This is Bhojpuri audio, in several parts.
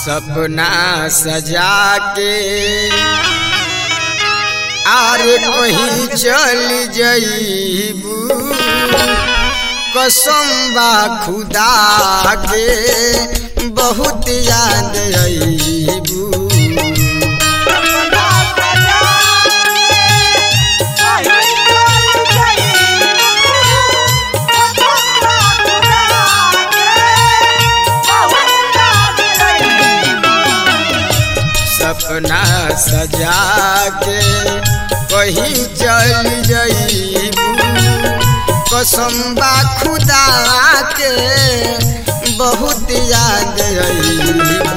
सपना सजा के आरे कहीं चल जईबू कसम बा खुदा के बहुत याद आईबू सपना सजा के कहीं चल जईबू कसम बा खुदा के बहुत याद आईबू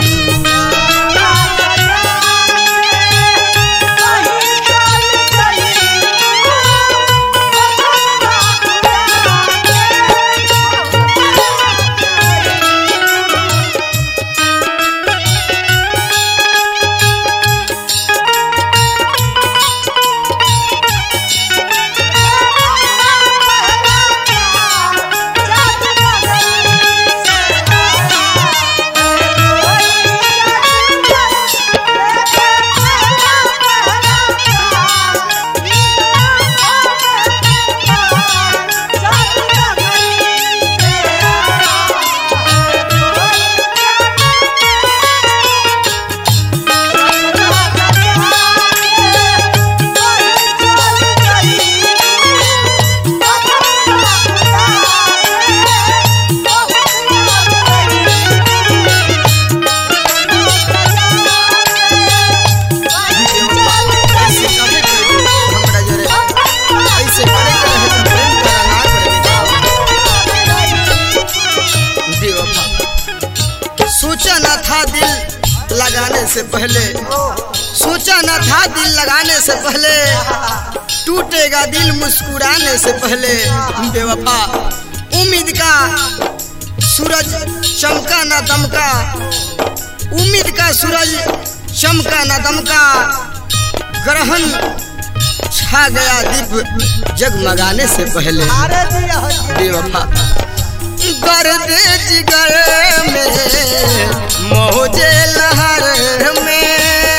सोचा न था दिल लगाने से पहले, सोचा न था दिल लगाने से पहले, टूटेगा दिल मुस्कुराने से पहले। बेवफा उम्मीद का सूरज चमका न दमका, उम्मीद का सूरज चमका न दमका, ग्रहण छा गया दीप जगमगाने से पहले। बेवफा गर्द जिगर में मौजे लहर में,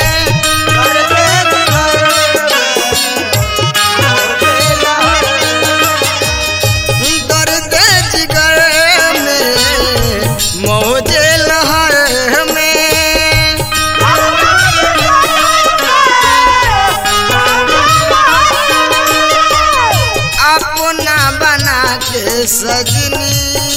गर्द जिगर में मौजे लहर में, अपना बना के सजनी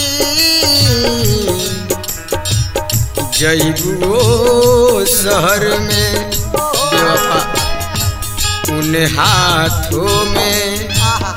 जईबू शहर में। बेवफा उन हाथों में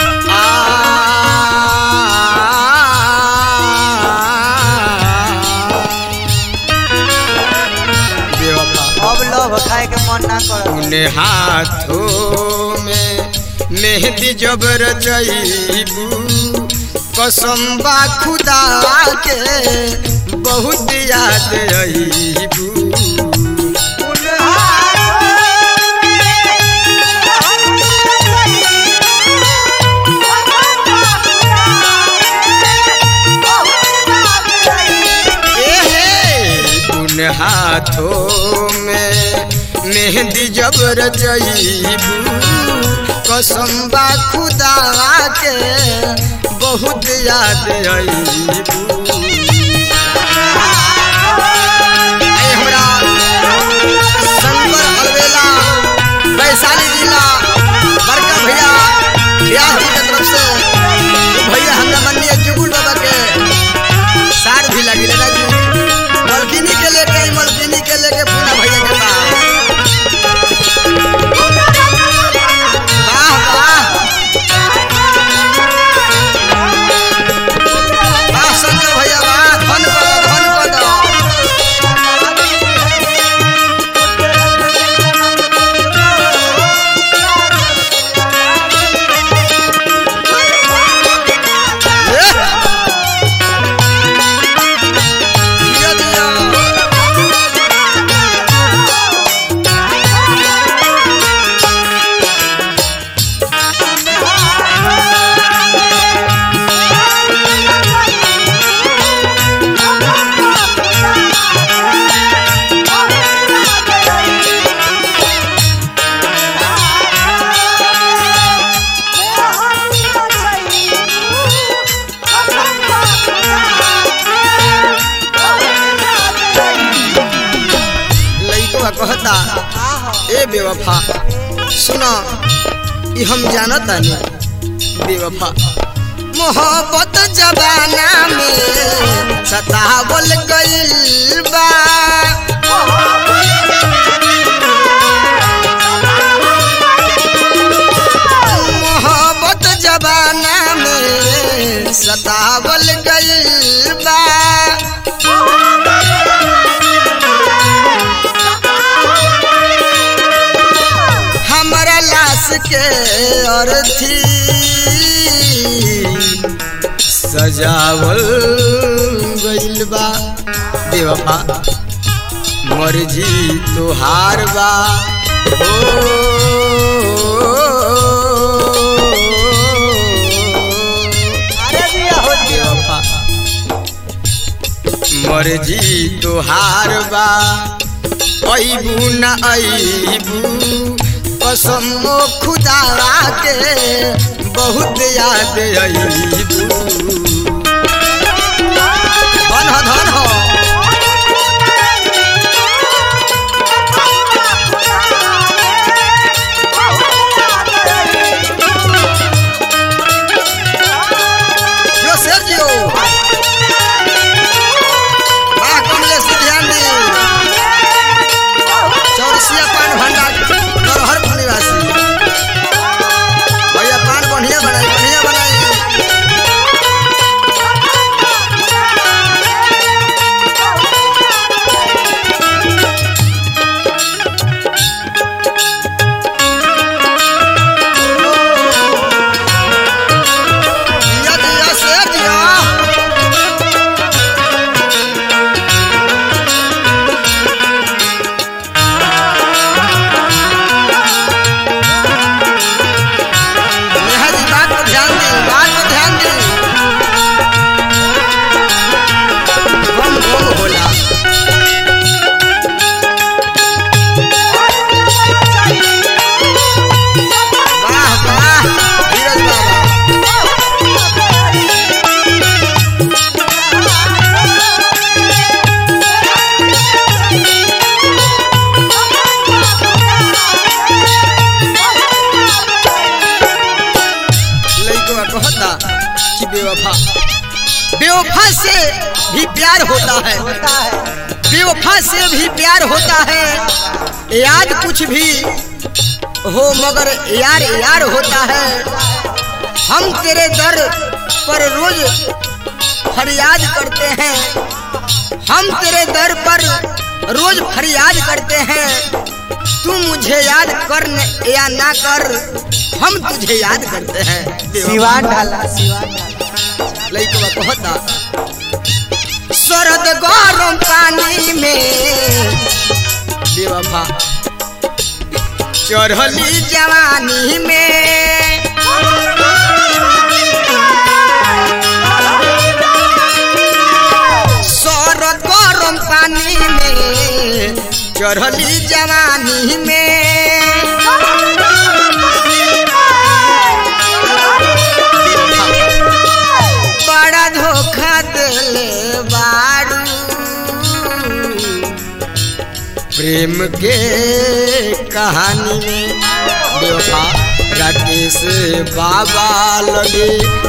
बेवफा अब लव खाए के मन ना कर। उन हाथों में मेहंदी जब रचईबू कसम बा खुदा के बहुत याद आईबू। उन हाथों में मेहंदी जब रचईबू कसम बा खुदा के बहुत याद आईबू। वैशाली जिला बड़का भैया व्यास जी की तरफ से भैया हमरा मन्नी जुगुल बाबा के सार भी लगी लेना जी, मलकिनी के लेके मलकिनी के लेके पूरा भैया के वाह वाह वाह संजय भैया वाह धन कर दो। सुना ये हम जानता नहीं बेवफा मोहब्बत जबाना में सतावल गइल बा मोहब्बत जबाना में सतावल गइल बा हमारा लाश के अर्थी सजावल गइल बा बेवफा मर्जी तोहार बा बेवफा मर्जी तोहार बा अइबू न अइबू कसम खुदा के बहुत याद अइबू धन हो जो सेर्जियो कमलेश ध्यान दी चौरसिया पान भंडार नरहर निवासी भैया पान बढ़िया बनाई बेवफा से भी प्यार होता है बेवफा से भी प्यार होता है याद कुछ भी हो मगर यार यार होता है हम तेरे दर पर रोज फरियाद करते हैं हम तेरे दर पर रोज फरियाद करते हैं तू मुझे याद कर या ना कर हम तुझे याद करते हैं सिवान ढाला लइकवा कहता सरद गरम पानी में बेवफा चढ़ली जवानी में सरद गरम पानी में चढ़ली जवानी में बड़ा धोखा दिले बारू प्रेम के कहानी में बेवफा राकेश बाबा लगे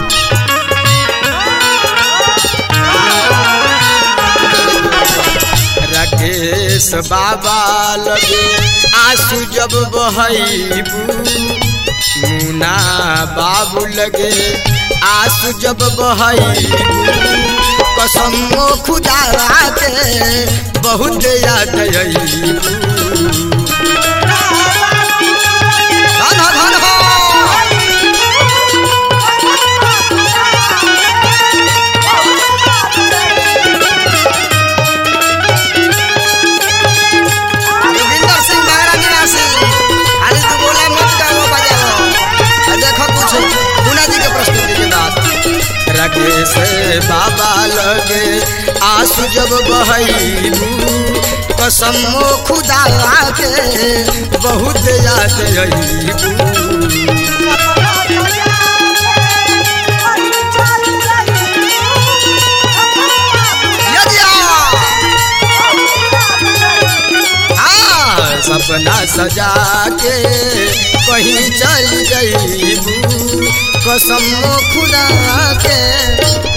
राकेश बाबा लगे आंसू जब बहैबू मुना बाबू लगे आंसू जब बहैबू कसम खुदा के बहुत याद अइबू धन हो से बाबा लगे आंसू जब बहैबू कसम खुदा के बहुत याद अइबू सब सपना सजा के कहीं चल जाइबू कसम खुदा के